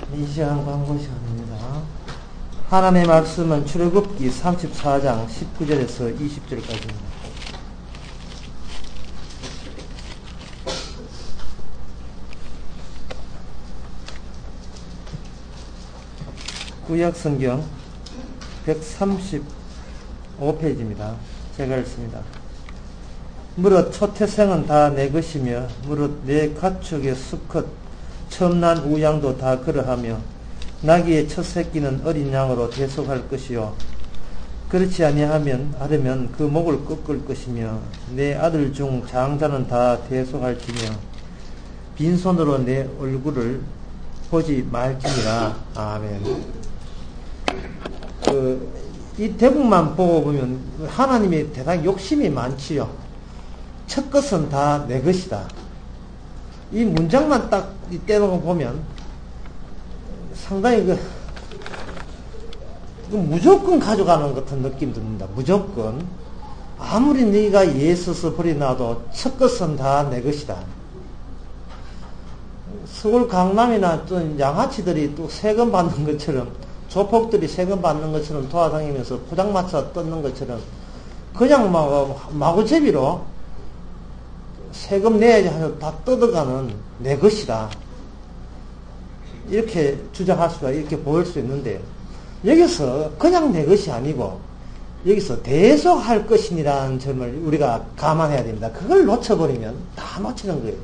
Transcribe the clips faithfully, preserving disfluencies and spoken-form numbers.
이 시간 광고 시간입니다. 하나님의 말씀은 출애굽기 삼십사 장 십구 절에서 이십 절까지입니다. 구약성경 백삼십오 페이지입니다. 제가 읽습니다. 무릇 초태생은 다 내 것이며 무릇 내 가축의 수컷 처음 난 우양도 다 그러하며 나귀의 첫 새끼는 어린 양으로 대속할 것이요 그렇지 아니하면 하려면 그 목을 꺾을 것이며 내 아들 중 장자는 다 대속할지며 빈손으로 내 얼굴을 보지 말지니라. 아멘. 그, 이 대목만 보고 보면 하나님이 대단히 욕심이 많지요. 첫 것은 다 내 것이다. 이 문장만 딱 떼놓고 보면 상당히 그, 그 무조건 가져가는 것 같은 느낌 듭니다. 무조건. 아무리 네가 예수서 버리나도 첫 것은 다 내 것이다. 서울 강남이나 또 양아치들이 또 세금 받는 것처럼, 조폭들이 세금 받는 것처럼 돌아다니면서 포장마차 뜯는 것처럼 그냥 막 마구제비로 세금 내야지 하면서 다 뜯어가는 내 것이다. 이렇게 주장할 수가, 이렇게 보일 수 있는데, 여기서 그냥 내 것이 아니고, 여기서 대속할 것이니라는 점을 우리가 감안해야 됩니다. 그걸 놓쳐버리면 다 놓치는 거예요.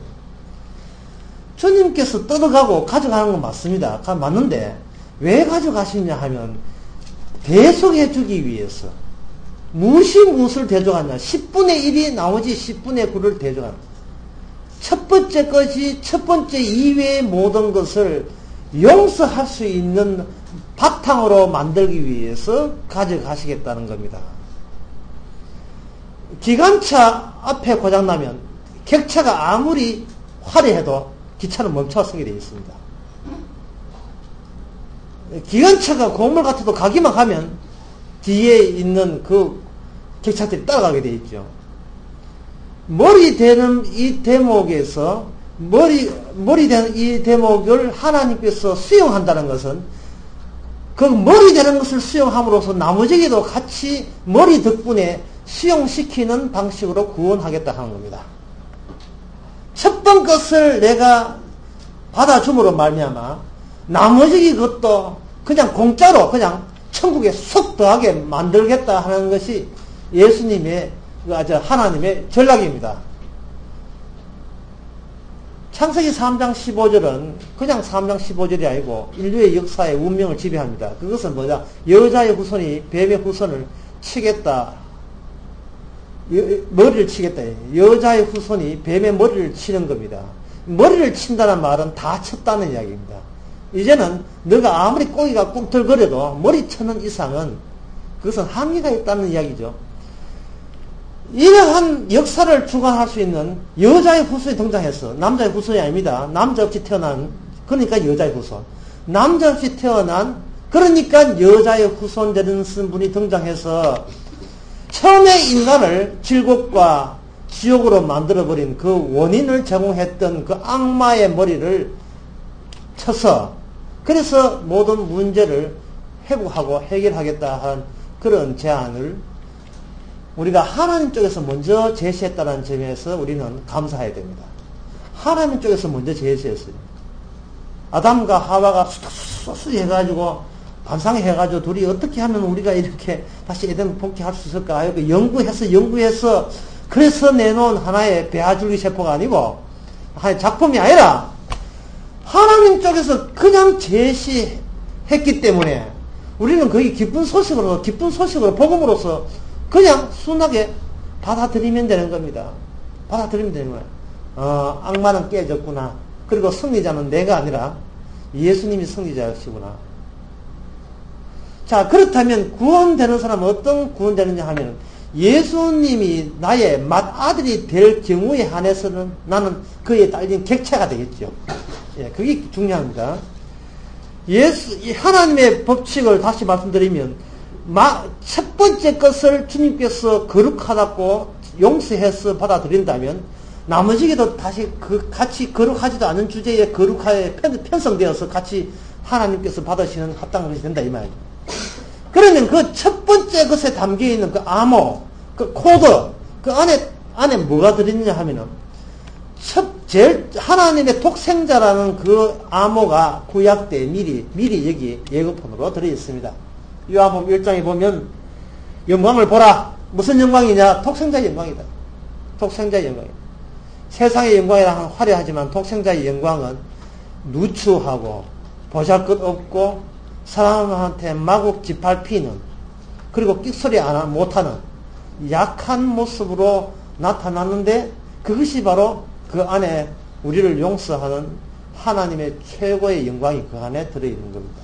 주님께서 뜯어가고 가져가는 건 맞습니다. 맞는데, 왜 가져가시냐 하면, 대속해 주기 위해서. 무엇이 무엇을 대적하냐? 십분의 일이 나머지 십분의 구를 대적하는. 첫 번째 것이 첫 번째 이외의 모든 것을 용서할 수 있는 바탕으로 만들기 위해서 가져가시겠다는 겁니다. 기관차 앞에 고장나면 객차가 아무리 화려해도 기차는 멈춰서게 되어 있습니다. 기관차가 고물 같아도 가기만 하면 뒤에 있는 그 객차들이 따라가게 되어 있죠. 머리 되는 이 대목에서 머리, 머리 되는 이 대목을 하나님께서 수용한다는 것은 그 머리 되는 것을 수용함으로써 나머지에도 같이 머리 덕분에 수용시키는 방식으로 구원하겠다 하는 겁니다. 첫 번 것을 내가 받아줌으로 말미암아 나머지 것도 그냥 공짜로 그냥 천국에 쏙 더하게 만들겠다 하는 것이 예수님의, 하나님의 전략입니다. 창세기 삼 장 십오 절은 그냥 삼 장 십오 절이 아니고 인류의 역사의 운명을 지배합니다. 그것은 뭐냐? 여자의 후손이 뱀의 후손을 치겠다. 여, 머리를 치겠다. 여자의 후손이 뱀의 머리를 치는 겁니다. 머리를 친다는 말은 다 쳤다는 이야기입니다. 이제는 너가 아무리 꼬기가 꿈틀거려도 머리 쳐는 이상은 그것은 한계가 있다는 이야기죠. 이러한 역사를 주관할 수 있는 여자의 후손이 등장해서, 남자의 후손이 아닙니다. 남자 없이 태어난, 그러니까 여자의 후손. 남자 없이 태어난, 그러니까 여자의 후손 되는 분이 등장해서 처음에 인간을 지옥과 지옥으로 만들어버린 그 원인을 제공했던 그 악마의 머리를 쳐서, 그래서 모든 문제를 회복하고 해결하겠다 하는 그런 제안을 우리가 하나님 쪽에서 먼저 제시했다는 점에서 우리는 감사해야 됩니다. 하나님 쪽에서 먼저 제시했어요. 아담과 하와가 수수수수 해가지고 반상해가지고 둘이 어떻게 하면 우리가 이렇게 다시 에덴 복귀할 수 있을까? 이렇게 연구해서 연구해서 그래서 내놓은 하나의 배아줄기 세포가 아니고 하나의 작품이 아니라 하나님 쪽에서 그냥 제시했기 때문에 우리는 거기 기쁜 소식으로 기쁜 소식으로 복음으로서 그냥 순하게 받아들이면 되는 겁니다. 받아들이면 되는 거예요. 어, 악마는 깨졌구나. 그리고 승리자는 내가 아니라 예수님이 승리자시구나. 자, 그렇다면 구원되는 사람은 어떤 구원되느냐 하면 예수님이 나의 맏아들이 될 경우에 한해서는 나는 그에 딸린 객체가 되겠죠. 예, 그게 중요합니다. 예수, 하나님의 법칙을 다시 말씀드리면 마, 첫 번째 것을 주님께서 거룩하다고 용서해서 받아들인다면 나머지에도 다시 그 같이 거룩하지도 않은 주제에 거룩하게 편성되어서 같이 하나님께서 받으시는 합당한 것이 된다 이 말이죠. 그러면 그 첫 번째 것에 담겨 있는 그 암호, 그 코드, 그 안에 안에 뭐가 들어있느냐 하면은 첫 제일 하나님의 독생자라는 그 암호가 구약 때 미리 미리 여기 예고편으로 들어 있습니다. 요한복음 일 장에 보면 영광을 보라. 무슨 영광이냐? 독생자의 영광이다. 독생자의 영광이다. 세상의 영광이라 화려하지만 독생자의 영광은 누추하고 보잘것없고 사람한테 마구 짓밟히는 그리고 끽소리 안 못하는 약한 모습으로 나타났는데 그것이 바로 그 안에 우리를 용서하는 하나님의 최고의 영광이 그 안에 들어있는 겁니다.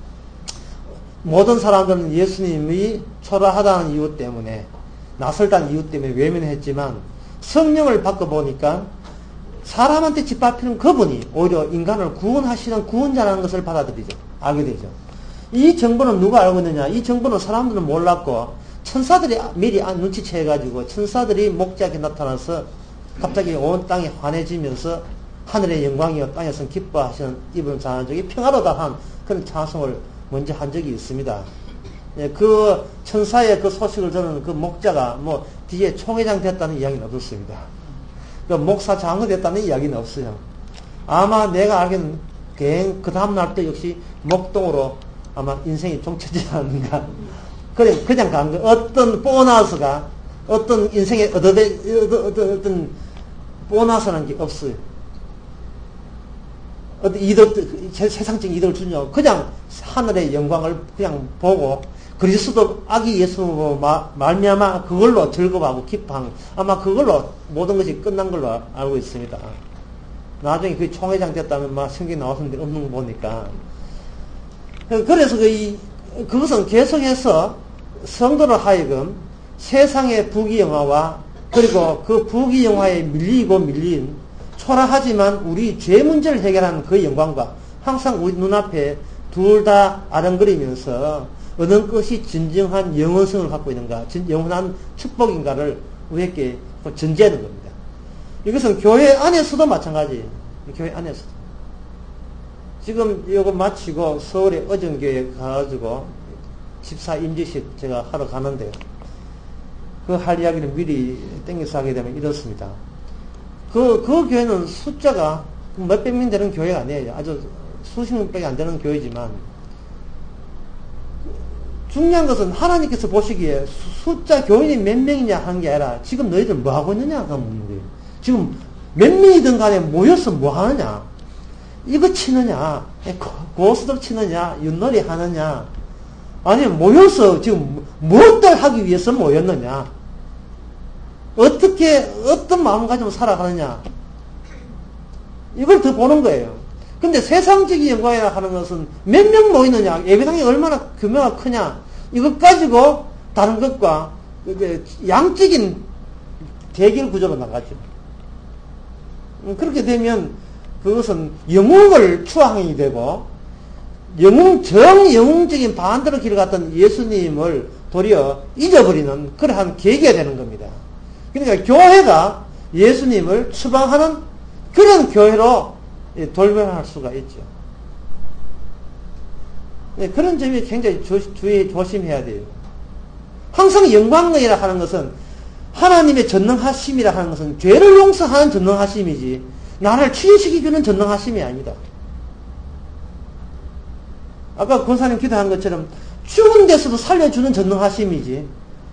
모든 사람들은 예수님이 초라하다는 이유 때문에 낯설다는 이유 때문에 외면했지만 성령을 바꿔보니까 사람한테 짓밟히는 그분이 오히려 인간을 구원하시는 구원자라는 것을 받아들이죠. 알게 되죠. 이 정보는 누가 알고 있느냐? 이 정보는 사람들은 몰랐고 천사들이 미리 눈치채가지고 천사들이 목자에게 나타나서 갑자기 온 땅이 환해지면서 하늘의 영광이여 땅에서 기뻐하시는 이분 자녀족이 평화로다 한 그런 찬송을 먼저 한 적이 있습니다. 예, 그 천사의 그 소식을 저는 그 목자가 뭐 뒤에 총회장 됐다는 이야기는 없었습니다. 그 목사 장로 됐다는 이야기는 없어요. 아마 내가 알기는 그 다음 날 때 역시 목동으로 아마 인생이 종쳐지지 않는가. 그래, 그냥 간 거. 어떤 보너스가, 어떤 인생의 얻어대, 어떤, 어떤, 어떤 보너스라는 게 없어요. 어떤 이득, 세상적인 이득을 주냐. 그냥 하늘의 영광을 그냥 보고, 그리스도 아기 예수 말미암아 그걸로 즐거워하고 기뻐하는, 아마 그걸로 모든 것이 끝난 걸로 알고 있습니다. 나중에 그 총회장 됐다면 막 성경에 나왔는데 없는 거 보니까. 그래서 그, 이, 그것은 계속해서 성도를 하여금 세상의 부귀영화와 그리고 그 부귀영화에 밀리고 밀린 초라하지만 우리 죄 문제를 해결하는 그 영광과 항상 우리 눈앞에 둘 다 아른거리면서 어느 것이 진정한 영원성을 갖고 있는가, 영원한 축복인가를 우리에게 전제하는 겁니다. 이것은 교회 안에서도 마찬가지예요. 교회 안에서도. 지금 이거 마치고 서울의 어정교회에 가가지고 집사 임지식 제가 하러 가는데요. 그 할 이야기를 미리 땡겨서 하게 되면 이렇습니다. 그, 그 교회는 숫자가 몇백 명 되는 교회가 아니에요. 아주 수십 명밖에 안 되는 교회지만 중요한 것은 하나님께서 보시기에 숫자 교인이 몇 명이냐 하는 게 아니라 지금 너희들 뭐 하고 있느냐가 묻는 거예요. 지금 몇 명이든 간에 모여서 뭐 하느냐? 이거 치느냐? 고스톱 치느냐? 윷놀이 하느냐? 아니면 모여서 지금 무엇을 하기 위해서 모였느냐? 어떻게 어떤 마음가짐으로 살아가느냐? 이걸 더 보는 거예요. 근데 세상적인 영광이라 하는 것은 몇 명 모이느냐? 예배당이 얼마나 규모가 크냐? 이것 가지고 다른 것과 양적인 대결 구조로 나가죠. 그렇게 되면 그것은 영웅을 추앙이 되고 영웅, 정영웅적인 반대로 길을 갔던 예수님을 도리어 잊어버리는 그러한 계기가 되는 겁니다. 그러니까 교회가 예수님을 추방하는 그런 교회로 돌변할 수가 있죠. 네, 그런 점이 굉장히 조, 주의 조심해야 돼요. 항상 영광이라 하는 것은 하나님의 전능하심이라 하는 것은 죄를 용서하는 전능하심이지 나를 치유시키주는 전능하심이 아닙니다. 아까 권사님 기도한 것처럼 죽은 데서도 살려주는 전능하심이지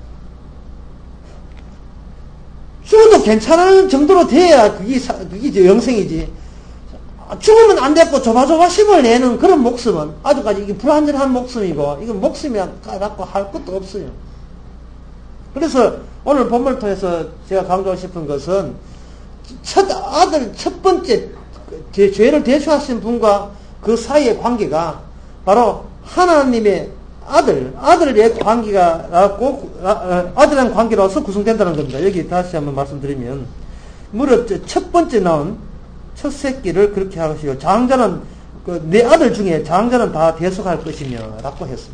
죽어도 괜찮은 정도로 돼야 그게, 그게 영생이지 죽으면 안 됐고 조바조바 힘을 내는 그런 목숨은 아직까지 이게 불완전한 목숨이고 이건 목숨이라고 할 것도 없어요. 그래서 오늘 본문을 통해서 제가 강조하고 싶은 것은 첫 아들 첫 번째 제 죄를 대처하신 분과 그 사이의 관계가 바로 하나님의 아들 아들의 관계가 꼭 아들이라는 관계로서 구성된다는 겁니다. 여기 다시 한번 말씀드리면 무릇 첫 번째 나온 첫 새끼를 그렇게 하시고 장자는 그 내 아들 중에 장자는 다 대속할 것이며 라고 했습니다.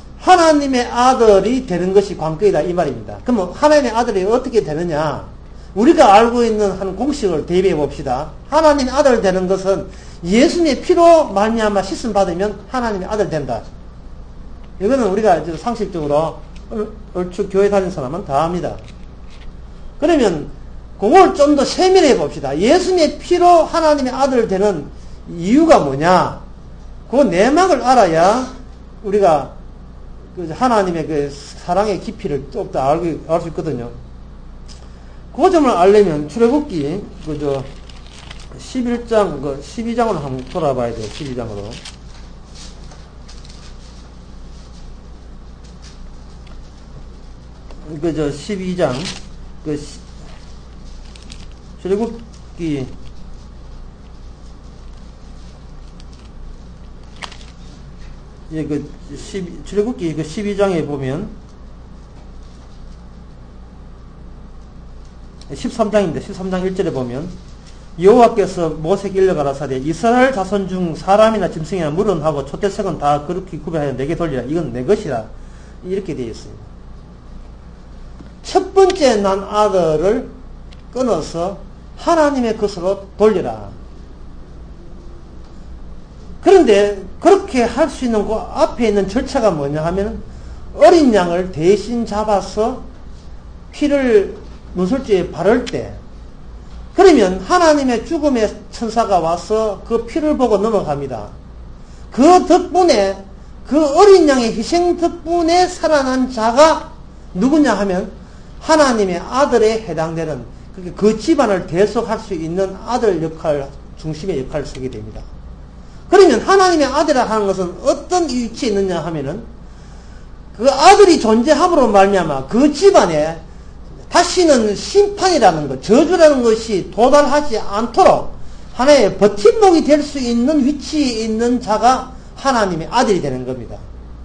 하나님의 아들이 되는 것이 관건이다 이 말입니다. 그러면 하나님의 아들이 어떻게 되느냐? 우리가 알고 있는 한 공식을 대비해 봅시다. 하나님 아들 되는 것은 예수님의 피로 말미암아 씻음 받으면 하나님의 아들 된다. 이거는 우리가 상식적으로 얼추 교회 다니는 사람은 다 압니다. 그러면 그걸 좀 더 세밀해 봅시다. 예수님의 피로 하나님의 아들 되는 이유가 뭐냐? 그 내막을 알아야 우리가 하나님의 그 사랑의 깊이를 좀 더 알 수 있거든요. 그 점을 알려면 출애굽기 그저 십일 장 그 십이 장으로 한번 돌아봐야 돼요. 십이 장으로. 그저 십이 장 그 출애굽기 예, 그 십 출애굽기 그 십이 장에 보면 십삼 장인데 십삼 장 일 절에 보면 여호와께서 모세에게 일러 가라사대 이스라엘 자손 중 사람이나 짐승이나 물은 하고 초태석은 다 그렇게 구별하여 내게 돌리라. 이건 내 것이라. 이렇게 되어 있습니다. 첫 번째 난 아들을 끊어서 하나님의 것으로 돌리라. 그런데 그렇게 할 수 있는 그 앞에 있는 절차가 뭐냐 하면 어린 양을 대신 잡아서 피를 문설주에 바를 때 그러면 하나님의 죽음의 천사가 와서 그 피를 보고 넘어갑니다. 그 덕분에 그 어린 양의 희생 덕분에 살아난 자가 누구냐 하면 하나님의 아들에 해당되는 그 집안을 대속할 수 있는 아들 역할, 중심의 역할을 쓰게 됩니다. 그러면 하나님의 아들이라 하는 것은 어떤 위치에 있느냐 하면은 그 아들이 존재함으로 말미암아 그 집안에 다시는 심판이라는 것, 저주라는 것이 도달하지 않도록 하나의 버팀목이 될 수 있는 위치에 있는 자가 하나님의 아들이 되는 겁니다.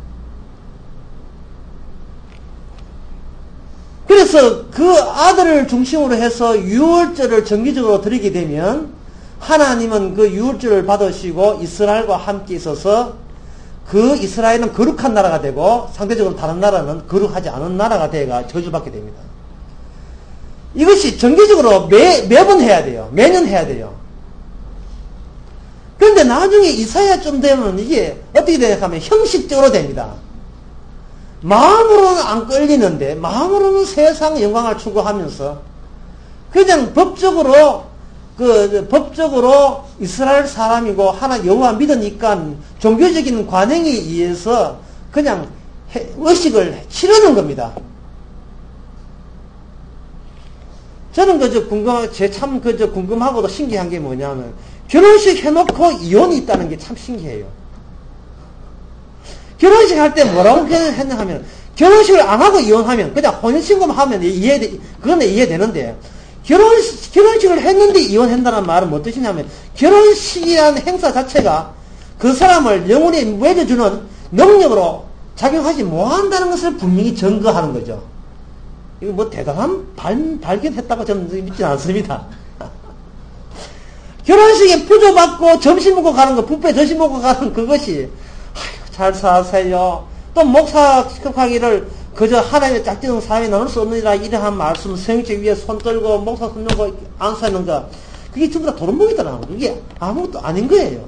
그래서 그 아들을 중심으로 해서 유월절을 정기적으로 드리게 되면 하나님은 그 유월절을 받으시고 이스라엘과 함께 있어서 그 이스라엘은 거룩한 나라가 되고 상대적으로 다른 나라는 거룩하지 않은 나라가 되어가 저주받게 됩니다. 이것이 정기적으로 매, 매번 해야 돼요. 매년 해야 돼요. 그런데 나중에 이사야쯤 되면 이게 어떻게 되냐 하면 형식적으로 됩니다. 마음으로는 안 끌리는데 마음으로는 세상 영광을 추구하면서 그냥 법적으로 그 법적으로 이스라엘 사람이고 하나 여호와 믿으니까 종교적인 관행에 의해서 그냥 의식을 치르는 겁니다. 저는 그저 궁금, 제 참 그저 궁금하고도 신기한 게 뭐냐면 결혼식 해놓고 이혼이 있다는 게 참 신기해요. 결혼식 할 때 뭐라고 했냐 하면 결혼식을 안 하고 이혼하면 그냥 혼인신고만 하면 이해 그건 이해되는데 결혼 결혼식을 했는데 이혼한다는 말은 뭐 뜻이냐면 결혼식이라는 행사 자체가 그 사람을 영원히 맺어주는 능력으로 작용하지 못한다는 것을 분명히 증거하는 거죠. 이거 뭐 대단한 발, 발견했다고 저는 믿지 않습니다. 결혼식에 부조받고 점심 먹고 가는 거, 뷔페 점심 먹고 가는 그것이, 아이고, 잘 사세요. 또 목사하기를 그저 하나님의 짝지는 사회에 나눌 수 없느니라 이러한 말씀, 성경책 위에 손 들고, 목사 손 들고 안 서는 거, 그게 전부 다 도른묵이더라고요. 그게 아무것도 아닌 거예요.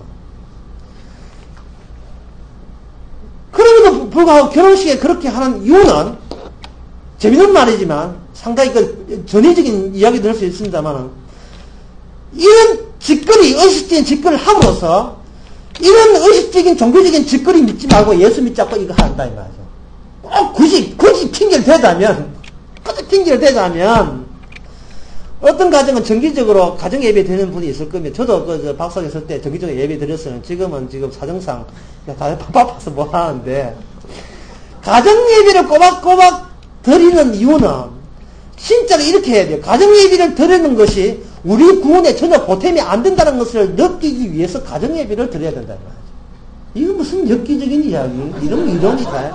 그럼에도 불구하고 결혼식에 그렇게 하는 이유는, 재미있는 말이지만 상당히 그 전위적인 이야기 들을 수 있습니다만 이런 짓거리, 의식적인 짓거리를 함으로써 이런 의식적인 종교적인 짓거리 믿지 말고 예수 믿지 않고 이거 한다 이 말이죠. 꼭 굳이 굳이 핑계를 대자면 굳이 핑계를 대자면 어떤 가정은 정기적으로 가정 예배 드리는 분이 있을 겁니다. 저도 그 박사에 있을 때 정기적으로 예배 드렸어요. 지금은 지금 사정상 다들 바빠서 뭐 하는데 가정 예배를 꼬박꼬박 드리는 이유는 진짜로 이렇게 해야 돼요. 가정예비를 드리는 것이 우리 구원에 전혀 보탬이 안 된다는 것을 느끼기 위해서 가정예비를 드려야 된다는 거죠. 이거 무슨 엽기적인 이야기? 이런 이론이다.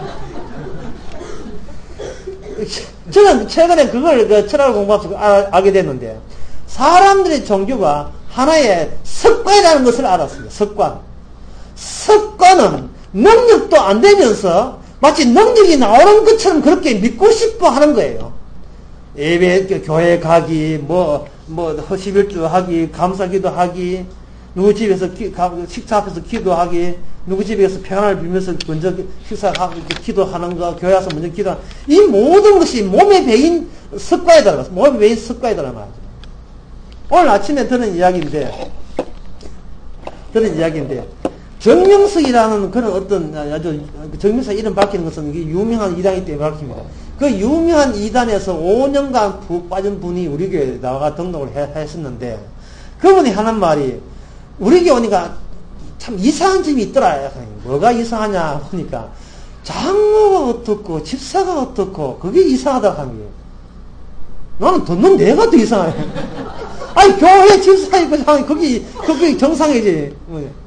저는 최근에 그걸 그 철학을 공부하면서 알, 알게 됐는데 사람들의 종교가 하나의 습관이라는 것을 알았습니다. 습관. 습관은 능력도 안 되면서 마치 능력이 나오는 것처럼 그렇게 믿고 싶어 하는 거예요. 예배, 교회 가기, 뭐, 뭐, 허십일주 하기, 감사기도 하기, 누구 집에서 기, 식사 앞에서 기도하기, 누구 집에서 평안을 빌면서 먼저 식사하고 기도하는 거, 교회 와서 먼저 기도하는 이 모든 것이 몸에 배인 습관이더라. 몸에 배인 습관이더라 말이죠. 오늘 아침에 들은 이야기인데, 들은 이야기인데, 정명석이라는 그런 어떤 아주 정명석 이름 밝히는 것은 이게 유명한 이단이기 때문에 밝힙니다. 그 유명한 이단에서 오 년간 푹 빠진 분이 우리 교회에 나와 등록을 해, 했었는데, 그분이 하는 말이, 우리 교회 오니까 참 이상한 점이 있더라. 뭐가 이상하냐 보니까 장로가 어떻고 집사가 어떻고 그게 이상하다고 하는 거예요. 나는 듣는 내가 더 이상해. 아니 교회 집사 있고 장로 그게 그게 정상이지.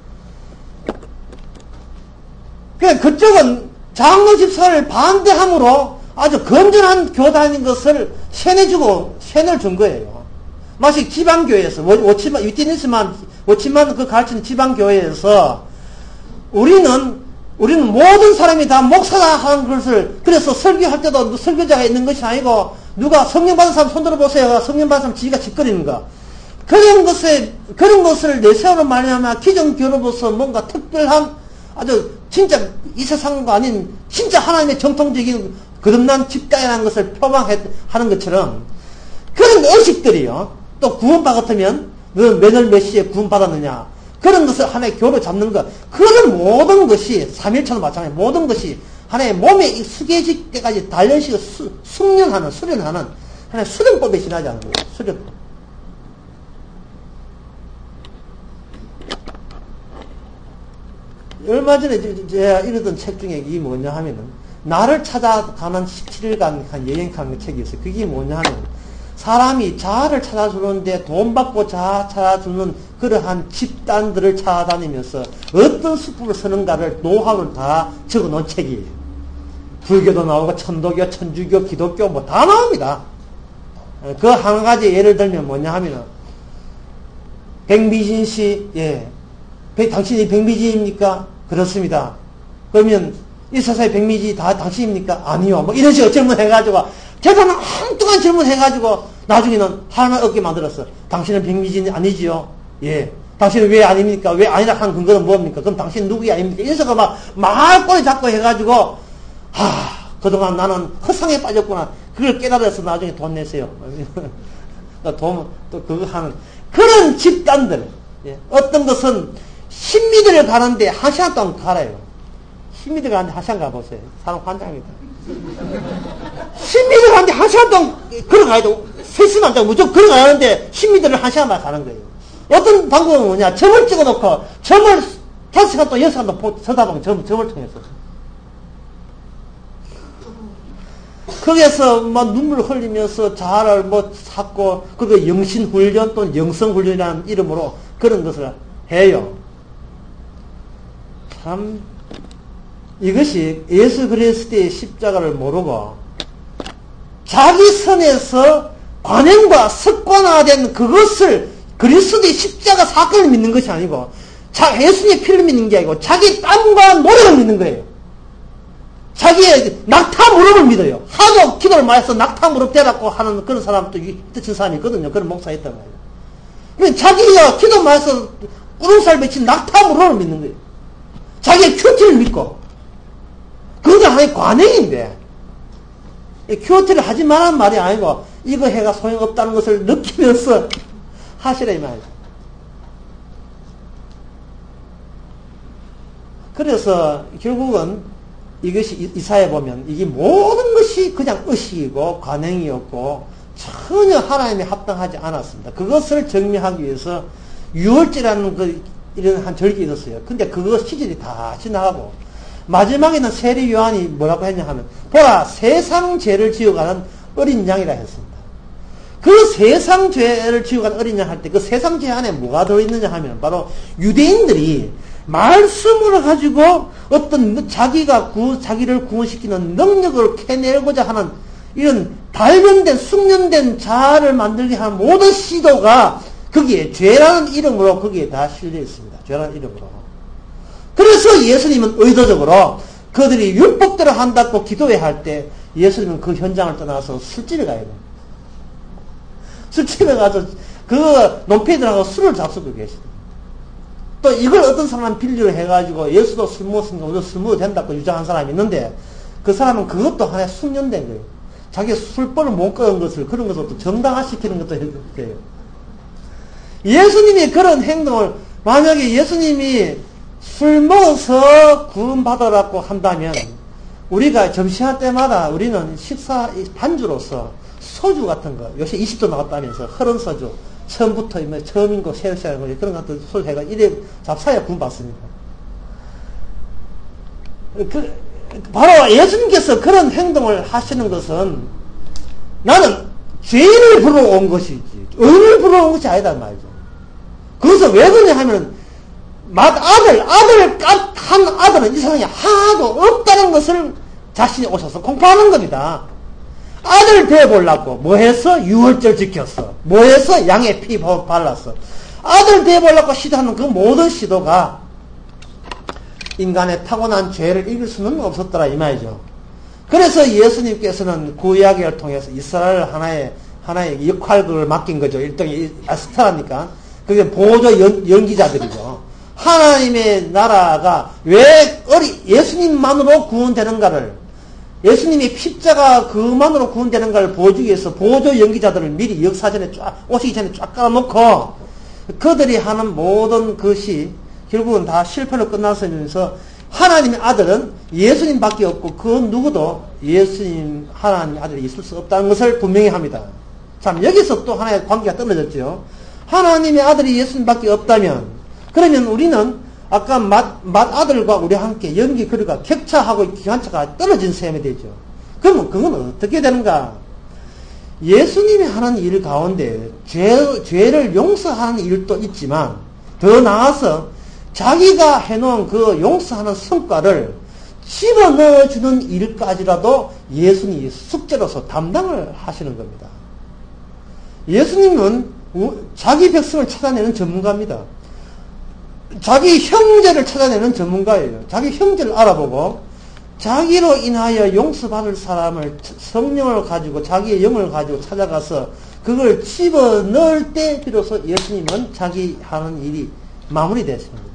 그 그쪽은 장로 집사를 반대함으로 아주 건전한 교단인 것을 세뇌주고 세뇌를 준 거예요. 마치 지방교회에서 오치만 위티니스만 오치만 그 가르치는 지방교회에서 우리는 우리는 모든 사람이 다 목사다 하는 것을 그래서 설교할 때도 설교자가 있는 것이 아니고 누가 성령 받은 사람 손 들어보세요. 성령 받은 사람 지가 짓거리는 거 그런 것에 그런 것을 내세우는 말이냐면 기존 교로로서 뭔가 특별한 아주 진짜 이 세상과 아닌 진짜 하나님의 정통적인 거듭난 집단이라는 것을 표방하는 것처럼 그런 의식들이요. 또 구원받았으면 너는 몇월 몇 시에 구원받았느냐 그런 것을 하나의 교로 잡는 것 그런 모든 것이 삼일천도 마찬가지 모든 것이 하나의 몸에 숙여질 때까지 단련식을 수, 숙련하는 수련하는 하나의 수련법에 지나지 않는 거예요. 수련법. 얼마 전에 제가 읽었던 책 중에 이게 뭐냐 하면은 나를 찾아가는 십칠일간 한 여행하는 책이 있어요. 그게 뭐냐 하면 사람이 자아를 찾아주는데 돈 받고 자아 찾아주는 그러한 집단들을 찾아다니면서 어떤 수법을 쓰는가를 노하우를 다 적어놓은 책이에요. 불교도 나오고 천도교, 천주교, 기독교 뭐 다 나옵니다. 그 한 가지 예를 들면 뭐냐 하면은 백미진 씨, 예, 백, 당신이 백미진입니까? 그렇습니다. 그러면 이 세상에 백미지 다 당신입니까? 아니요. 뭐 이런 식으로 질문해가지고 대단한 엉뚱한 질문해가지고 나중에는 하나 얻게 만들었어. 당신은 백미진이 아니지요? 예. 당신은 왜 아닙니까? 왜 아니라 하는 근거는 뭡니까? 그럼 당신 누구야 아닙니까? 이래서 막 말꼬리 잡고 해가지고 하 그동안 나는 허상에 빠졌구나. 그걸 깨달아서 나중에 돈 내세요. 돈, 또 그거 하는 그런 집단들. 예. 어떤 것은 신미들을 가는데 한 시간 동안 갈아요. 신미들 가는데 한 시간 가보세요. 사람 환장입니다. 신미들 가는데 한 시간 동안 걸어가야 돼. 세 시간 동안 무조건 걸어가야 하는데 신미들을 한 시간만 가는 거예요. 어떤 방법은 뭐냐. 점을 찍어놓고 점을 다섯 시간 동안 여섯 시간 동안 쳐다보면 점, 점을 통해서. 거기에서 막 눈물 흘리면서 자아를 뭐 찾고 그게 영신훈련 또는 영성훈련이라는 이름으로 그런 것을 해요. 참 이것이 예수 그리스도의 십자가를 모르고 자기 선에서 관행과 습관화된 그것을 그리스도의 십자가 사건을 믿는 것이 아니고 자, 예수님의 피를 믿는 게 아니고 자기 땀과 노력을 믿는 거예요. 자기의 낙타 무릎을 믿어요. 하도 기도를 많이 해서 낙타 무릎 대라고 하는 그런 사람도 뜻인 사람이 있거든요. 그런 목사가 있단 말이에요. 그러니까 자기가 기도 많이 해서 꾸름살 맺힌 낙타 무릎을 믿는 거예요. 자기의 큐티를 믿고 그게 하나의 관행인데 큐티를 하지 말라는 말이 아니고 이거 해가 소용없다는 것을 느끼면서 하시라 이 말이죠. 그래서 결국은 이것이 이사에 보면 이게 모든 것이 그냥 의식이고 관행이었고 전혀 하나님에 합당하지 않았습니다. 그것을 정리하기 위해서 유월절이라는 그 이런 한 절기 있었어요. 근데 그거 시절이 다 지나가고 마지막에는 세례 요한이 뭐라고 했냐 하면 보라 세상 죄를 지어가는 어린 양이라 했습니다. 그 세상 죄를 지어가는 어린 양 할 때 그 세상 죄 안에 뭐가 들어있느냐 하면 바로 유대인들이 말씀을 가지고 어떤 자기가 구, 자기를 구원시키는 능력을 캐내고자 하는 이런 단련된 숙련된 자아를 만들게 하는 모든 시도가 거기에 죄라는 이름으로 거기에 다 실려 있습니다. 죄라는 이름으로. 그래서 예수님은 의도적으로 그들이 율법대로 한다고 기도회 할 때 예수님은 그 현장을 떠나서 술집에 가야 돼요. 술집에 가서 그 논패들하고 술을 잡수고 계시다. 또 이걸 어떤 사람은 빌리로 해가지고 예수도 술 먹었으니까 우리도 술 먹어도 된다고 주장한 사람이 있는데 그 사람은 그것도 하나의 숙련된 거예요. 자기 술벌을 못 끊은 것을 그런 것을 또 정당화시키는 것도 해요. 예수님이 그런 행동을 만약에 예수님이 술 먹어서 구원받으라고 한다면 우리가 점심할 때마다 우리는 식사 반주로서 소주 같은 거 요새 이십 도 나왔다면서 흐른 소주 처음부터 처음인 거 새로 시작한 거 그런 것들 소주 해가 이래 잡사야 구원받습니다. 그, 바로 예수님께서 그런 행동을 하시는 것은 나는 죄인을 불러온 것이지 의인을 불러온 것이 아니다 말이죠. 그것은 왜 그러냐 하면 맏아들 아들 한 아들은 이 세상에 하나도 없다는 것을 자신이 오셔서 공포하는 겁니다. 아들 되어보려고 뭐 해서 유월절 지켰어. 뭐 해서 양의 피 발랐어. 아들 되어보려고 시도하는 그 모든 시도가 인간의 타고난 죄를 이길 수는 없었더라 이 말이죠. 그래서 예수님께서는 구약을 통해서 이스라엘 하나의 하나의 역할을 맡긴 거죠. 일종의 에스터라니까 그게 보조 연, 연기자들이죠. 하나님의 나라가 왜 어리 예수님만으로 구원되는가를 예수님이 십자가 그만으로 구원되는가를 보여주기 위해서 보조 연기자들을 미리 역사전에 쫙 오시기 전에 쫙 깔아놓고 그들이 하는 모든 것이 결국은 다 실패로 끝났으면서 하나님의 아들은 예수님밖에 없고 그 누구도 예수님 하나님의 아들이 있을 수 없다는 것을 분명히 합니다. 참 여기서 또 하나의 관계가 떨어졌죠. 하나님의 아들이 예수님밖에 없다면 그러면 우리는 아까 맏, 맏아들과 우리와 함께 연기 거리가 격차하고 기관차가 떨어진 셈이 되죠. 그러면 그건 어떻게 되는가? 예수님이 하는 일 가운데 죄, 죄를 용서하는 일도 있지만 더 나아서 자기가 해놓은 그 용서하는 성과를 집어넣어주는 일까지라도 예수님이 숙제로서 담당을 하시는 겁니다. 예수님은 자기 백성을 찾아내는 전문가입니다. 자기 형제를 찾아내는 전문가예요. 자기 형제를 알아보고 자기로 인하여 용서받을 사람을 성령을 가지고 자기의 영을 가지고 찾아가서 그걸 집어넣을 때 비로소 예수님은 자기 하는 일이 마무리되시는 겁니다.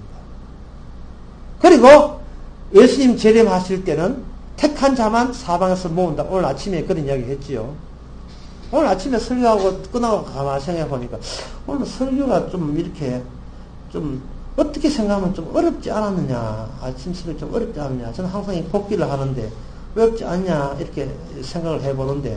그리고 예수님 재림하실 때는 택한 자만 사방에서 모은다. 오늘 아침에 그런 이야기 했지요. 오늘 아침에 설교하고 끝나고 가만히 생각해 보니까 오늘 설교가 좀 이렇게 좀 어떻게 생각하면 좀 어렵지 않았느냐. 아침 설교 좀 어렵지 않느냐. 저는 항상 이 복기를 하는데 어렵지 않냐 이렇게 생각을 해보는데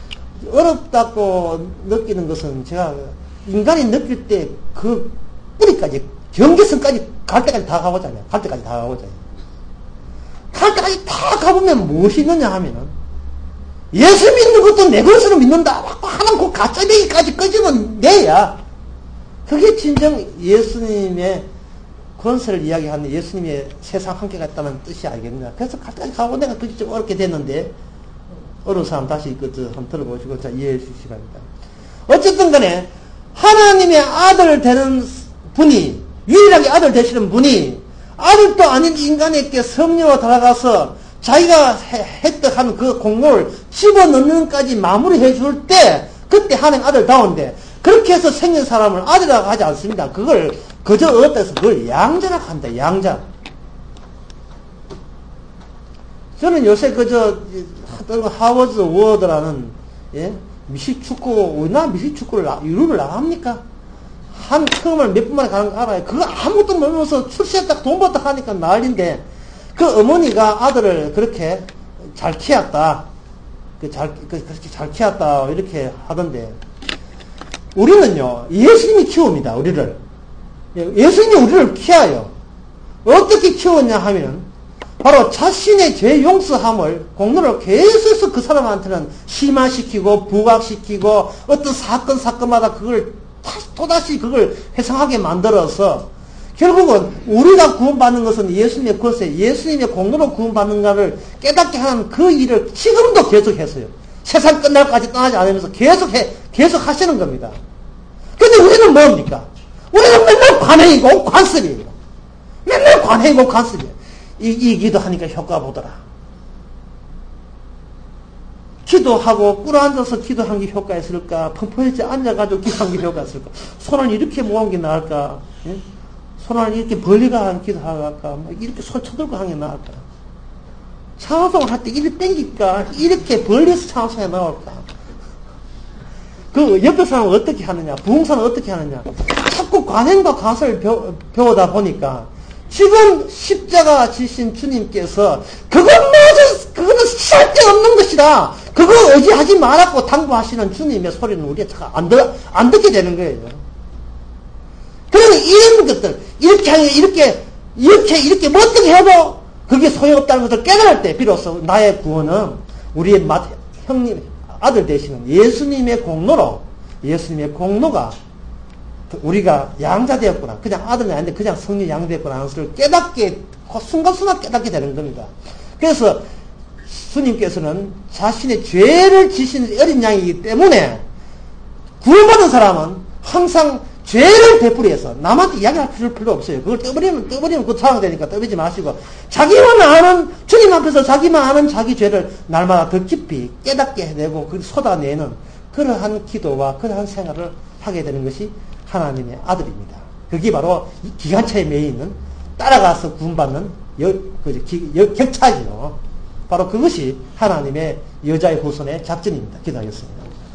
어렵다고 느끼는 것은 제가 인간이 느낄 때 그 뿌리까지 경계선까지 갈 때까지 다 가보잖아요. 갈 때까지 다 가보잖아요. 갈 때까지 다 가보면 무엇이 있느냐 하면은 예수 믿는 것도 내 것으로 믿는다 하는 그 가짜배기까지 끄집어내야 내야 그게 진정 예수님의 권세를 이야기하는 예수님의 세상 함께 갔다는 뜻이 알겠냐. 그래서 갈 때까지 가고 내가 그게 좀 어렵게 됐는데 어려운 사람 다시 그것도 한번 들어보시고 자 이해해 주시기 바랍니다. 어쨌든 간에 하나님의 아들 되는 분이 유일하게 아들 되시는 분이 아들도 아닌 인간에게 성령으로 달아가서 자기가 획득한 그 공로를 집어넣는까지 마무리해 줄 때 그때 하나님 아들다운데 그렇게 해서 생긴 사람을 아들이라고 하지 않습니다. 그걸 그저 어때서 그걸 양자라고 한다. 양자. 저는 요새 그저 하워드 워드라는 예? 미식축구 우리나라 미식축구를 유럽을 나갑니까? 한 텀을 몇 분만에 가는 거 알아요. 그거 아무것도 모르면서 출시했다 돈 벌다 하니까 난리인데 그 어머니가 아들을 그렇게 잘 키웠다. 그 잘, 그, 그렇게 잘 키웠다. 이렇게 하던데. 우리는요, 예수님이 키웁니다, 우리를. 예수님이 우리를 키워요. 어떻게 키웠냐 하면, 바로 자신의 죄 용서함을, 공로를 계속해서 그 사람한테는 심화시키고, 부각시키고, 어떤 사건, 사건마다 그걸 또다시 그걸 회상하게 만들어서, 결국은 우리가 구원받는 것은 예수님의 권세, 예수님의 공로로 구원받는가를 깨닫게 하는 그 일을 지금도 계속했어요. 세상 끝날까지 떠나지 않으면서 계속 해, 계속 하시는 겁니다. 근데 우리는 뭡니까? 우리는 맨날 관행이고 관습이에요. 맨날 관행이고 관습이에요. 이, 이 기도 하니까 효과 보더라. 기, 기도하고 꿇어앉아서 기도한 게 효과가 있을까? 펑펑해져 앉아가지고 기도한 게 효과가 있을까? 손을 이렇게 모은 게 나을까? 예? 손을 이렇게 벌리가 기도할까? 뭐 이렇게 손 쳐들고 하는 게 나을까? 찬송을 할 때 이렇게 땡길까? 이렇게 벌려서 찬송에 나올까? 그 옆에 사람은 어떻게 하느냐? 부흥사는 어떻게 하느냐? 자꾸 관행과 가설을 배우, 배우다 보니까 지금 십자가 지신 주님께서 그것마저 그거는 쓸데없는 것이다. 그거 의지하지 말라고 당부하시는 주님의 소리는 우리가 안, 듣, 안 듣게 되는 거예요. 그러면 이런 것들 이렇게 하면 이렇게 이렇게 이렇게 뭐 어떻게 해도 그게 소용없다는 것을 깨달을 때 비로소 나의 구원은 우리의 맏 형님 아들 되시는 예수님의 공로로 예수님의 공로가 우리가 양자되었구나. 그냥 아들이 아닌데 그냥 성령 양자되었구나 하는 것을 깨닫게 순간순간 깨닫게 되는 겁니다. 그래서 주님께서는 자신의 죄를 지신 어린 양이기 때문에 구원받은 사람은 항상 죄를 되풀이해서 남한테 이야기할 필요 없어요. 그걸 떠버리면 떠버리면 그 사랑 되니까 떠버리지 마시고 자기만 아는 주님 앞에서 자기만 아는 자기 죄를 날마다 더 깊이 깨닫게 해내고 그 쏟아내는 그러한 기도와 그러한 생활을 하게 되는 것이 하나님의 아들입니다. 그게 바로 기관차에 매여 있는 따라가서 구원받는 여, 그, 기, 여, 격차죠. 바로 그것이 하나님의 여자의 후손의 작전입니다. 기도하겠습니다.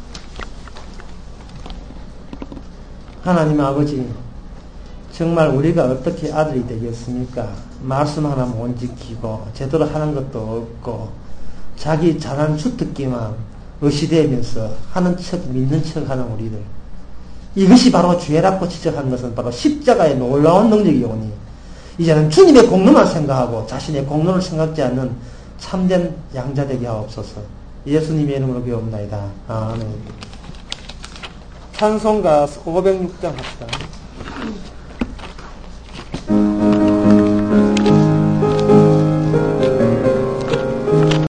하나님 아버지, 정말 우리가 어떻게 아들이 되겠습니까? 말씀 하나 못 지키고 제대로 하는 것도 없고 자기 잘한 주특기만 의시되면서 하는 척 믿는 척 하는 우리들, 이것이 바로 죄라고 지적한 것은 바로 십자가의 놀라운 능력이오니 이제는 주님의 공로만 생각하고 자신의 공로를 생각지 않는 참된 양자 되게 하옵소서. 예수님의 이름으로 기도합니다. 아멘. 찬송가 오백육 장 합시다.